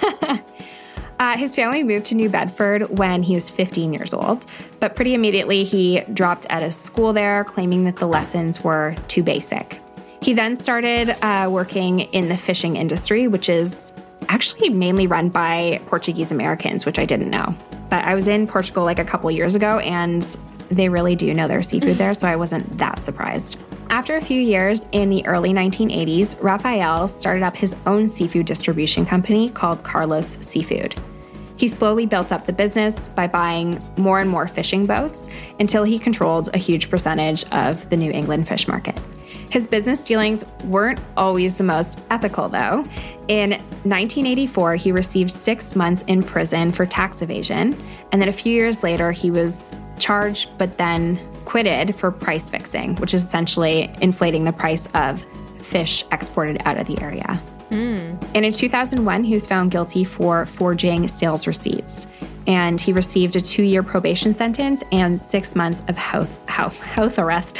Uh, his family moved to New Bedford when he was fifteen years old, but pretty immediately he dropped out of school there, claiming that the lessons were too basic. He then started uh, working in the fishing industry, which is actually mainly run by Portuguese Americans, which I didn't know. But I was in Portugal like a couple years ago, and they really do know their seafood there, so I wasn't that surprised. After a few years, in the early nineteen eighties, Rafael started up his own seafood distribution company called Carlos Seafood. He slowly built up the business by buying more and more fishing boats until he controlled a huge percentage of the New England fish market. His business dealings weren't always the most ethical, though. In nineteen eighty-four, he received six months in prison for tax evasion, and then a few years later, he was charged but then acquitted for price fixing, which is essentially inflating the price of fish exported out of the area. Mm. And in two thousand one, he was found guilty for forging sales receipts. And he received a two-year probation sentence and six months of house, house, house arrest.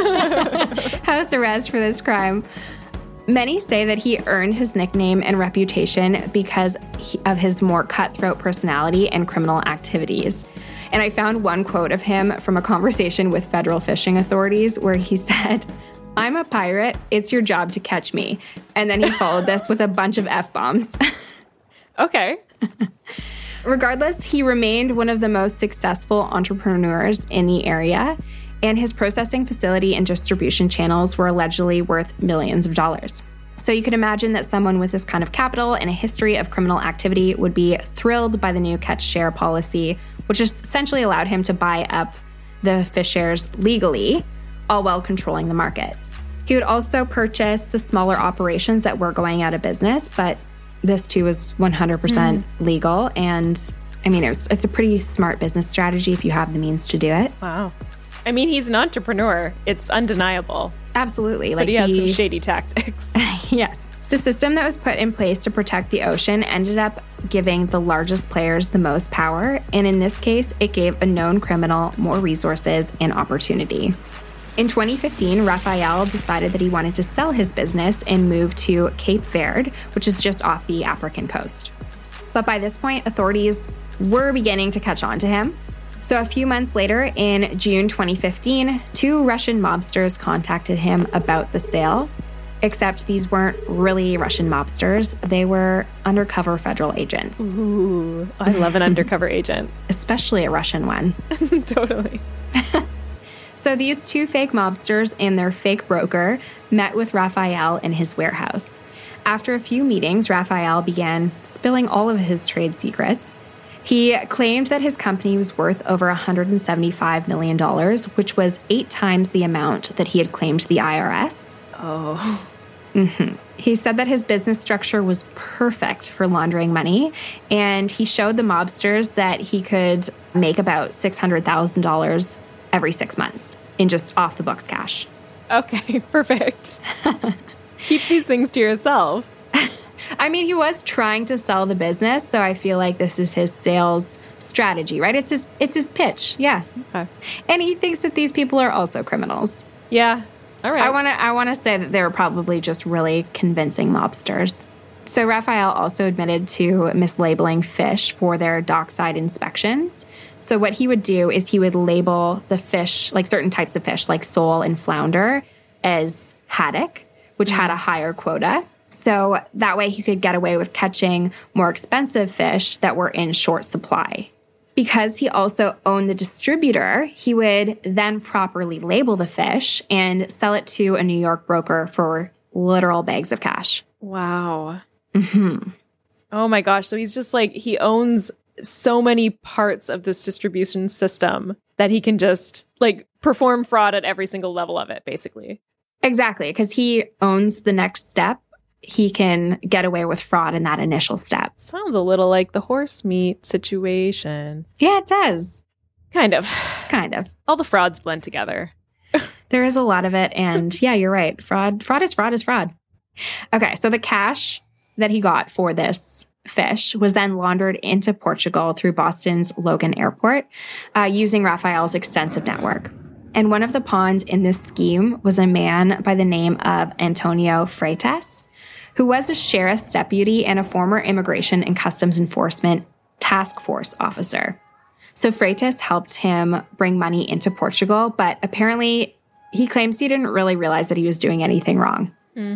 house arrest for this crime. Many say that he earned his nickname and reputation because of his more cutthroat personality and criminal activities. And I found one quote of him from a conversation with federal fishing authorities where he said, "I'm a pirate. It's your job to catch me." And then he followed this with a bunch of F-bombs. Okay. Regardless, he remained one of the most successful entrepreneurs in the area, and his processing facility and distribution channels were allegedly worth millions of dollars. So you could imagine that someone with this kind of capital and a history of criminal activity would be thrilled by the new catch share policy, which essentially allowed him to buy up the fish shares legally, all while controlling the market. He would also purchase the smaller operations that were going out of business, but this too was one hundred percent mm. legal. And I mean, it was, it's a pretty smart business strategy if you have the means to do it. Wow. I mean, he's an entrepreneur. It's undeniable. Absolutely. Like, but he, he has some shady tactics. Yes. The system that was put in place to protect the ocean ended up giving the largest players the most power. And in this case, it gave a known criminal more resources and opportunity. In twenty fifteen, Rafael decided that he wanted to sell his business and move to Cape Verde, which is just off the African coast. But by this point, authorities were beginning to catch on to him. So a few months later, in June twenty fifteen, two Russian mobsters contacted him about the sale, except these weren't really Russian mobsters. They were undercover federal agents. Ooh, I love an undercover agent. Especially a Russian one. Totally. So these two fake mobsters and their fake broker met with Raphael in his warehouse. After a few meetings, Raphael began spilling all of his trade secrets. He claimed that his company was worth over one hundred seventy-five million dollars, which was eight times the amount that he had claimed to the I R S. Oh. Mm-hmm. He said that his business structure was perfect for laundering money, and he showed the mobsters that he could make about six hundred thousand dollars every six months in just off-the-books cash. Okay, perfect. Keep these things to yourself. I mean, he was trying to sell the business, so I feel like this is his sales strategy, right? It's his it's his pitch, yeah. Okay. And he thinks that these people are also criminals. Yeah, all right. I want to I want to say that they were probably just really convincing mobsters. So Raphael also admitted to mislabeling fish for their dockside inspections. So what he would do is he would label the fish, like certain types of fish, like sole and flounder, as haddock, which had a higher quota. So that way he could get away with catching more expensive fish that were in short supply. Because he also owned the distributor, he would then properly label the fish and sell it to a New York broker for literal bags of cash. Wow. Mm-hmm. Oh my gosh. So he's just like, he owns so many parts of this distribution system that he can just like perform fraud at every single level of it, basically. Exactly. Because he owns the next step. He can get away with fraud in that initial step. Sounds a little like the horse meat situation. Yeah, it does. Kind of. Kind of. All the frauds blend together. There is a lot of it. And yeah, you're right. Fraud, fraud is fraud is fraud. Okay, so the cash that he got for this fish was then laundered into Portugal through Boston's Logan Airport uh, using Raphael's extensive network. And one of the pawns in this scheme was a man by the name of Antonio Freitas, who was a sheriff's deputy and a former Immigration and Customs Enforcement task force officer. So Freitas helped him bring money into Portugal, but apparently he claims he didn't really realize that he was doing anything wrong. Mm.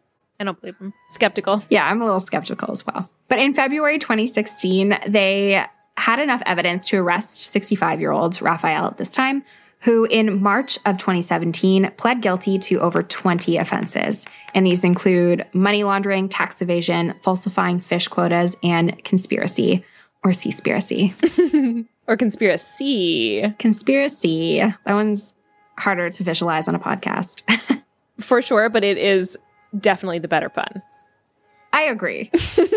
I don't believe him. Skeptical. Yeah, I'm a little skeptical as well. But in February twenty sixteen, they had enough evidence to arrest sixty-five-year-old Raphael at this time, who in March of twenty seventeen pled guilty to over twenty offenses. And these include money laundering, tax evasion, falsifying fish quotas, and conspiracy, or seaspiracy. Or conspiracy. Conspiracy. That one's harder to visualize on a podcast. For sure, but it is definitely the better pun. I agree.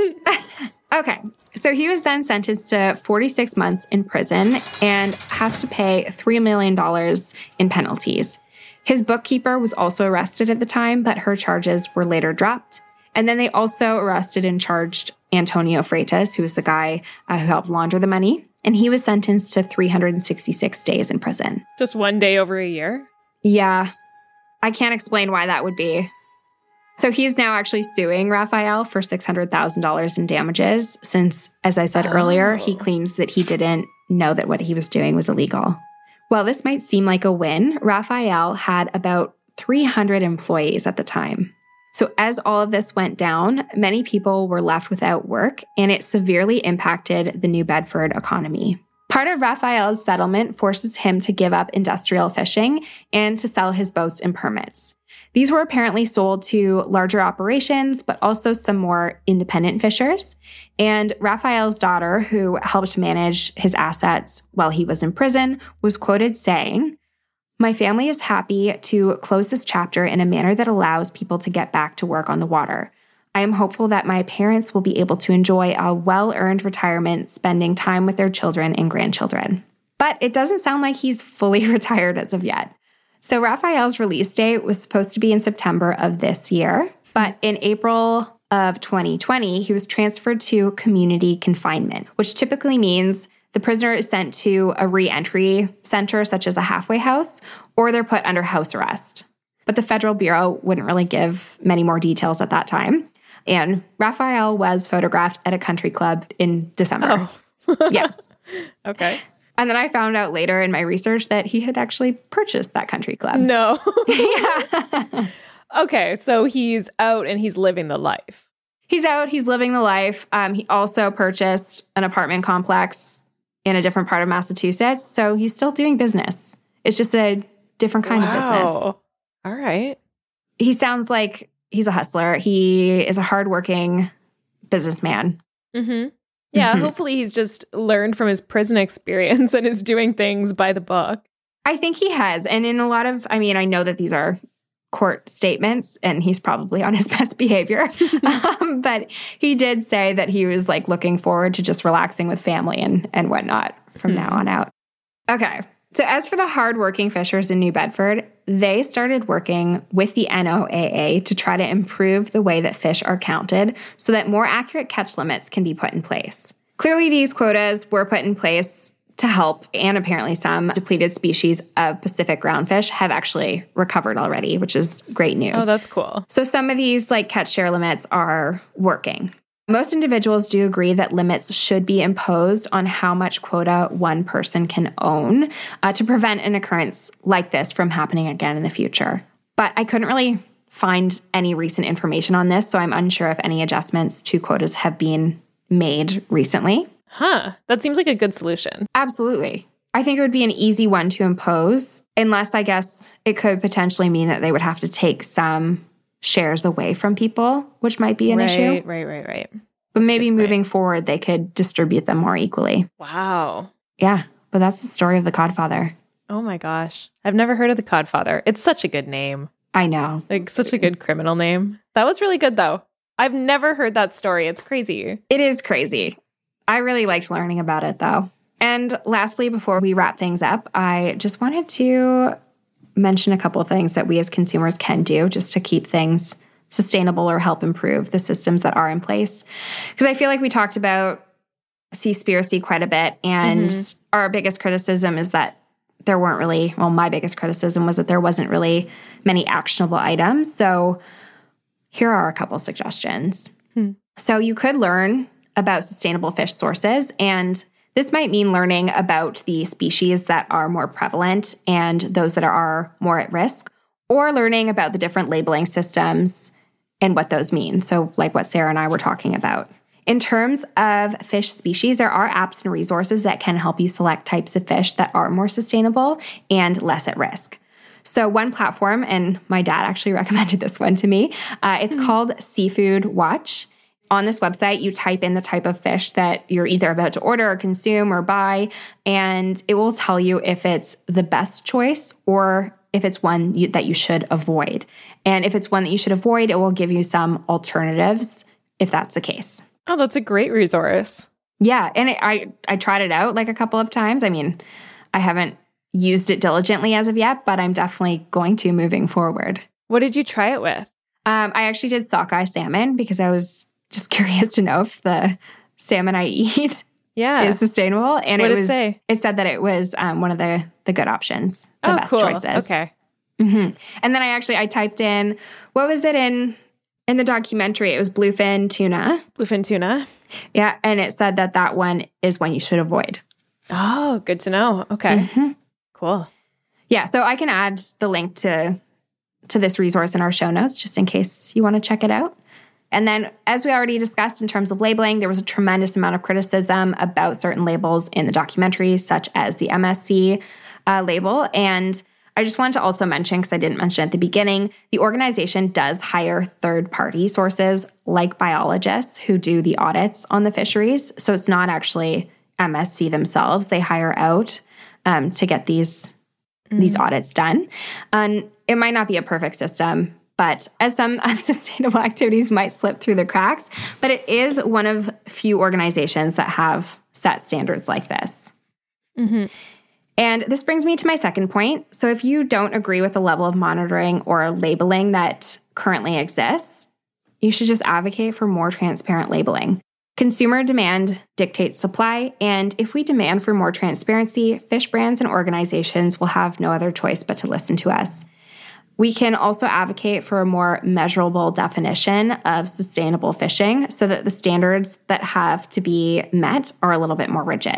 Okay, so he was then sentenced to forty-six months in prison and has to pay three million dollars in penalties. His bookkeeper was also arrested at the time, but her charges were later dropped. And then they also arrested and charged Antonio Freitas, who was the guy uh, who helped launder the money. And he was sentenced to three hundred sixty-six days in prison. Just one day over a year? Yeah. I can't explain why that would be. So he's now actually suing Raphael for six hundred thousand dollars in damages since, as I said oh. earlier, he claims that he didn't know that what he was doing was illegal. While this might seem like a win, Raphael had about three hundred employees at the time. So as all of this went down, many people were left without work, and it severely impacted the New Bedford economy. Part of Raphael's settlement forces him to give up industrial fishing and to sell his boats and permits. These were apparently sold to larger operations, but also some more independent fishers. And Raphael's daughter, who helped manage his assets while he was in prison, was quoted saying, "My family is happy to close this chapter in a manner that allows people to get back to work on the water. I am hopeful that my parents will be able to enjoy a well-earned retirement, spending time with their children and grandchildren." But it doesn't sound like he's fully retired as of yet. So Raphael's release date was supposed to be in September of this year, but in April of twenty twenty, he was transferred to community confinement, which typically means the prisoner is sent to a re-entry center, such as a halfway house, or they're put under house arrest. But the Federal Bureau wouldn't really give many more details at that time. And Raphael was photographed at a country club in December. Oh. Yes. Okay. And then I found out later in my research that he had actually purchased that country club. No. Yeah. Okay, so he's out and he's living the life. He's out. He's living the life. Um, he also purchased an apartment complex in a different part of Massachusetts. So he's still doing business. It's just a different kind wow. of business. All right. He sounds like he's a hustler. He is a hardworking businessman. Mm-hmm. Yeah, mm-hmm. Hopefully he's just learned from his prison experience and is doing things by the book. I think he has. And in a lot of, I mean, I know that these are court statements and he's probably on his best behavior. um, but he did say that he was like looking forward to just relaxing with family and, and whatnot from mm-hmm. now on out. Okay. So as for the hardworking fishers in New Bedford, they started working with the N O A A to try to improve the way that fish are counted so that more accurate catch limits can be put in place. Clearly, these quotas were put in place to help, and apparently some depleted species of Pacific groundfish have actually recovered already, which is great news. Oh, that's cool. So some of these like catch share limits are working. Most individuals do agree that limits should be imposed on how much quota one person can own uh, to prevent an occurrence like this from happening again in the future. But I couldn't really find any recent information on this, so I'm unsure if any adjustments to quotas have been made recently. Huh. That seems like a good solution. Absolutely. I think it would be an easy one to impose, unless I guess it could potentially mean that they would have to take some shares away from people, which might be an right, issue. Right, right, right. But That's maybe good, moving right. forward, they could distribute them more equally. Wow. Yeah, but that's the story of the Codfather. Oh my gosh. I've never heard of the Codfather. It's such a good name. I know. Like such a good criminal name. That was really good though. I've never heard that story. It's crazy. It is crazy. I really liked learning about it though. And lastly, before we wrap things up, I just wanted to mention a couple of things that we as consumers can do just to keep things sustainable or help improve the systems that are in place. Because I feel like we talked about Seaspiracy quite a bit, and mm-hmm. our biggest criticism is that there weren't really, well, my biggest criticism was that there wasn't really many actionable items. So here are a couple suggestions. Hmm. So you could learn about sustainable fish sources, and this might mean learning about the species that are more prevalent and those that are more at risk, or learning about the different labeling systems and what those mean. So like what Sarah and I were talking about. In terms of fish species, there are apps and resources that can help you select types of fish that are more sustainable and less at risk. So one platform, and my dad actually recommended this one to me, uh, it's mm-hmm. called Seafood Watch. On this website, you type in the type of fish that you're either about to order or consume or buy, and it will tell you if it's the best choice or if it's one you, that you should avoid. And if it's one that you should avoid, it will give you some alternatives if that's the case. Oh, that's a great resource. Yeah, and it, I, I tried it out like a couple of times. I mean, I haven't used it diligently as of yet, but I'm definitely going to moving forward. What did you try it with? Um, I actually did sockeye salmon because I was just curious to know if the salmon I eat yeah. is sustainable. And what it did was it say? It said that it was um, one of the the good options, the oh, best cool. choices. Okay. Mm-hmm. And then I actually I typed in, what was it in in the documentary? It was bluefin tuna. Bluefin tuna. Yeah, and it said that that one is one you should avoid. Oh, good to know. Okay. Mm-hmm. Cool. Yeah, so I can add the link to to this resource in our show notes just in case you want to check it out. And then, as we already discussed in terms of labeling, there was a tremendous amount of criticism about certain labels in the documentary, such as the M S C uh, label. And I just wanted to also mention, because I didn't mention at the beginning, the organization does hire third-party sources like biologists who do the audits on the fisheries. So it's not actually M S C themselves. They hire out um, to get these, mm. these audits done. And it might not be a perfect system, but as some unsustainable activities might slip through the cracks, but it is one of few organizations that have set standards like this. Mm-hmm. And this brings me to my second point. So if you don't agree with the level of monitoring or labeling that currently exists, you should just advocate for more transparent labeling. Consumer demand dictates supply, and if we demand for more transparency, fish brands and organizations will have no other choice but to listen to us. We can also advocate for a more measurable definition of sustainable fishing so that the standards that have to be met are a little bit more rigid.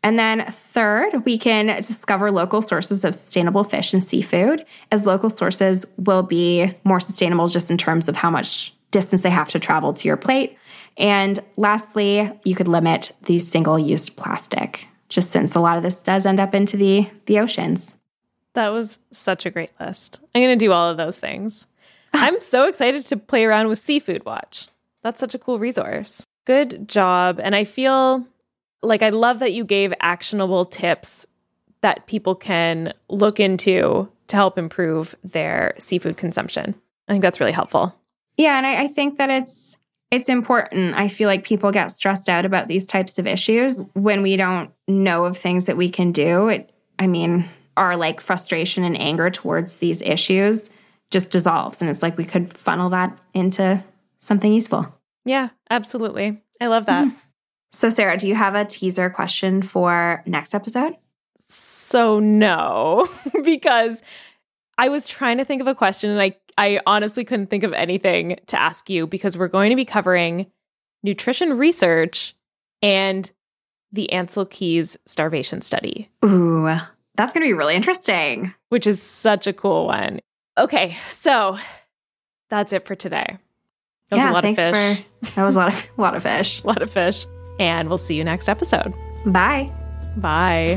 And then third, we can discover local sources of sustainable fish and seafood, as local sources will be more sustainable just in terms of how much distance they have to travel to your plate. And lastly, you could limit the single-use plastic, just since a lot of this does end up into the, the oceans. That was such a great list. I'm going to do all of those things. I'm so excited to play around with Seafood Watch. That's such a cool resource. Good job. And I feel like I love that you gave actionable tips that people can look into to help improve their seafood consumption. I think that's really helpful. Yeah, and I, I think that it's it's important. I feel like people get stressed out about these types of issues when we don't know of things that we can do. It, I mean, our like frustration and anger towards these issues just dissolves. And it's like we could funnel that into something useful. Yeah, absolutely. I love that. Mm-hmm. So Sarah, do you have a teaser question for next episode? So no, because I was trying to think of a question and I, I honestly couldn't think of anything to ask you, because we're going to be covering nutrition research and the Ancel Keys starvation study. Ooh, that's going to be really interesting. Which is such a cool one. Okay, so that's it for today. That was yeah, a lot thanks of fish. For, that was a lot of, a lot of fish. A lot of fish. And we'll see you next episode. Bye. Bye.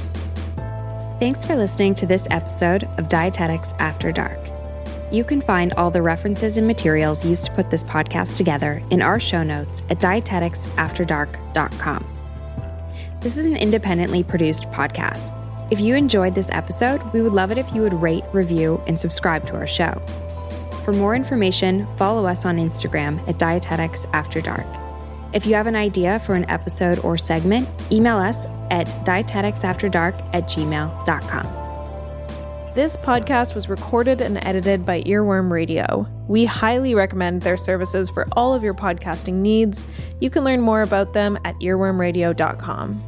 Thanks for listening to this episode of Dietetics After Dark. You can find all the references and materials used to put this podcast together in our show notes at dietetics after dark dot com. This is an independently produced podcast. If you enjoyed this episode, we would love it if you would rate, review, and subscribe to our show. For more information, follow us on Instagram at Dietetics After Dark. If you have an idea for an episode or segment, email us at dieteticsafterdark at gmail dot com. This podcast was recorded and edited by Earworm Radio. We highly recommend their services for all of your podcasting needs. You can learn more about them at earworm radio dot com.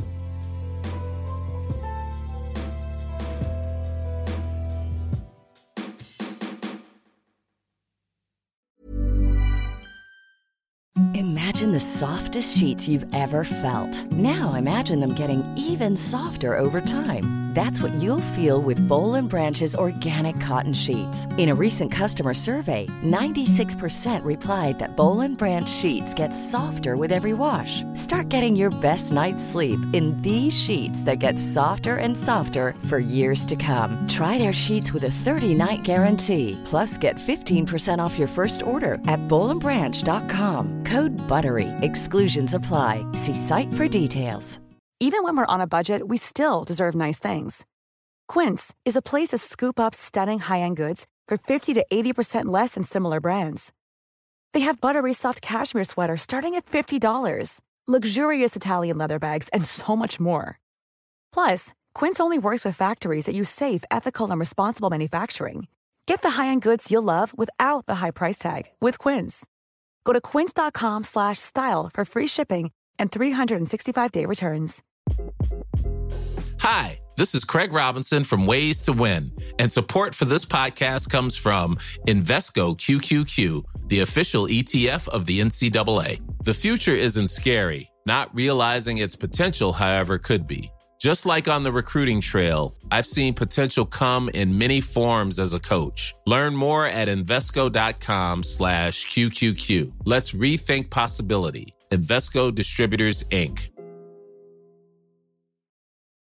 Imagine the softest sheets you've ever felt. Now imagine them getting even softer over time. That's what you'll feel with Boll and Branch's organic cotton sheets. In a recent customer survey, ninety-six percent replied that Boll and Branch sheets get softer with every wash. Start getting your best night's sleep in these sheets that get softer and softer for years to come. Try their sheets with a thirty-night guarantee. Plus, get fifteen percent off your first order at boll and branch dot com. Code BUTTERY. Exclusions apply. See site for details. Even when we're on a budget, we still deserve nice things. Quince is a place to scoop up stunning high-end goods for fifty to eighty percent less than similar brands. They have buttery soft cashmere sweaters starting at fifty dollars, luxurious Italian leather bags, and so much more. Plus, Quince only works with factories that use safe, ethical, and responsible manufacturing. Get the high-end goods you'll love without the high price tag with Quince. Go to quince dot com slash style for free shipping and three sixty-five day returns. Hi, this is Craig Robinson from Ways to Win, and support for this podcast comes from Invesco Q Q Q, the official E T F of the N C double A. The future isn't scary. Not realizing its potential, however, could be. Just like on the recruiting trail, I've seen potential come in many forms as a coach. Learn more at Invesco.com slash QQQ. Let's rethink possibility. Invesco Distributors, Incorporated.